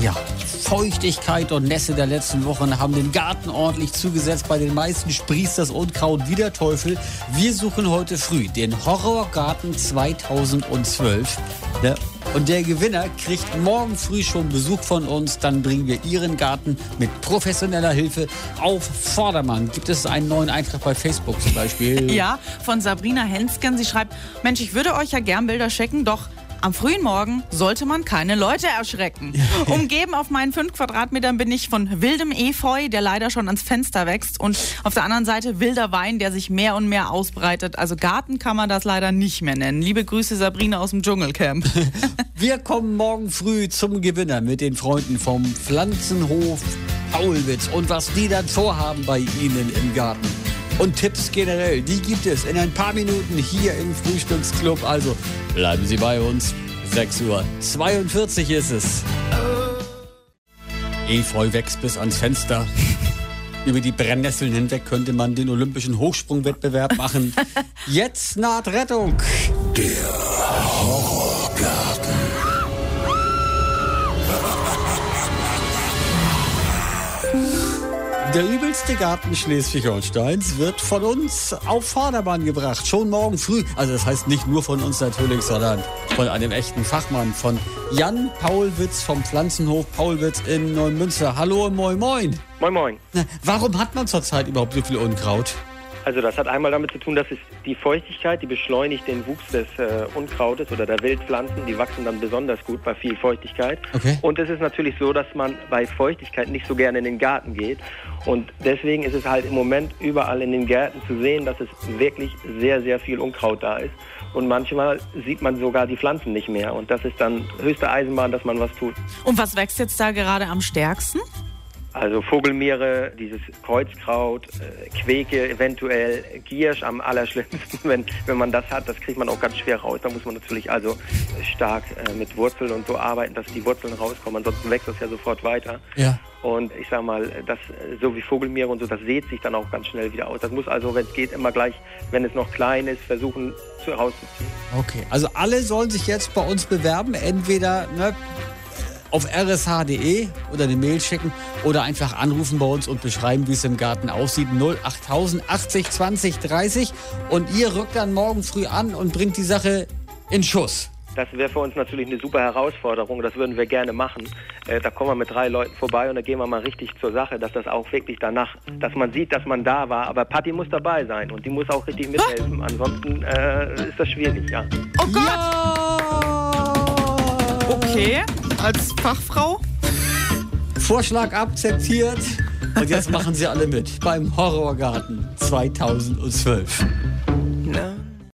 Ja, Feuchtigkeit und Nässe der letzten Wochen haben den Garten ordentlich zugesetzt. Bei den meisten sprießt das Unkraut wie der Teufel. Wir suchen heute früh den Horrorgarten 2012. Ja, und der Gewinner kriegt morgen früh schon Besuch von uns. Dann bringen wir Ihren Garten mit professioneller Hilfe auf Vordermann. Gibt es einen neuen Eintrag bei Facebook zum Beispiel? Ja, von Sabrina Hensken. Sie schreibt, Mensch, ich würde euch ja gern Bilder schicken, doch am frühen Morgen sollte man keine Leute erschrecken. Umgeben auf meinen 5 Quadratmetern bin ich von wildem Efeu, der leider schon ans Fenster wächst. Und auf der anderen Seite wilder Wein, der sich mehr und mehr ausbreitet. Also Garten kann man das leider nicht mehr nennen. Liebe Grüße, Sabrina aus dem Dschungelcamp. Wir kommen morgen früh zum Gewinner mit den Freunden vom Pflanzenhof Paulwitz. Und was die dann vorhaben bei Ihnen im Garten. Und Tipps generell, die gibt es in ein paar Minuten hier im Frühstücksclub. Also bleiben Sie bei uns. 6:42 Uhr ist es. Efeu wächst bis ans Fenster. Über die Brennnesseln hinweg könnte man den olympischen Hochsprungwettbewerb machen. Jetzt naht Rettung. Der Horrorgarten. Der übelste Garten Schleswig-Holsteins wird von uns auf Vordermann gebracht. Schon morgen früh. Also das heißt nicht nur von uns natürlich, sondern von einem echten Fachmann. Von Jan Paulwitz vom Pflanzenhof Paulwitz in Neumünster. Hallo und moin moin. Moin moin. Warum hat man zurzeit überhaupt so viel Unkraut? Also das hat einmal damit zu tun, dass es die Feuchtigkeit, die beschleunigt den Wuchs des Unkrautes oder der Wildpflanzen. Die wachsen dann besonders gut bei viel Feuchtigkeit. Okay. Und es ist natürlich so, dass man bei Feuchtigkeit nicht so gerne in den Garten geht. Und deswegen ist es halt im Moment überall in den Gärten zu sehen, dass es wirklich sehr, sehr viel Unkraut da ist. Und manchmal sieht man sogar die Pflanzen nicht mehr. Und das ist dann höchste Eisenbahn, dass man was tut. Und was wächst jetzt da gerade am stärksten? Also Vogelmiere, dieses Kreuzkraut, Queke eventuell, Giersch am allerschlimmsten, wenn man das hat, das kriegt man auch ganz schwer raus. Da muss man natürlich also stark mit Wurzeln und so arbeiten, dass die Wurzeln rauskommen, ansonsten wächst das ja sofort weiter. Ja. Und ich sag mal, das so wie Vogelmiere und so, das sät sich dann auch ganz schnell wieder aus. Das muss also, wenn es geht, immer gleich, wenn es noch klein ist, versuchen rauszuziehen. Okay, also alle sollen sich jetzt bei uns bewerben, entweder auf rsh.de oder eine Mail schicken oder einfach anrufen bei uns und beschreiben, wie es im Garten aussieht. 08000 80 20 30 und ihr rückt dann morgen früh an und bringt die Sache in Schuss. Das wäre für uns natürlich eine super Herausforderung, das würden wir gerne machen. Da kommen wir mit 3 Leuten vorbei und da gehen wir mal richtig zur Sache, dass das auch wirklich danach, dass man sieht, dass man da war. Aber Patti muss dabei sein und die muss auch richtig mithelfen, ansonsten ist das schwierig, ja. Oh Gott! Ja! Okay, als Fachfrau? Vorschlag akzeptiert. Und jetzt machen Sie alle mit beim Horrorgarten 2012.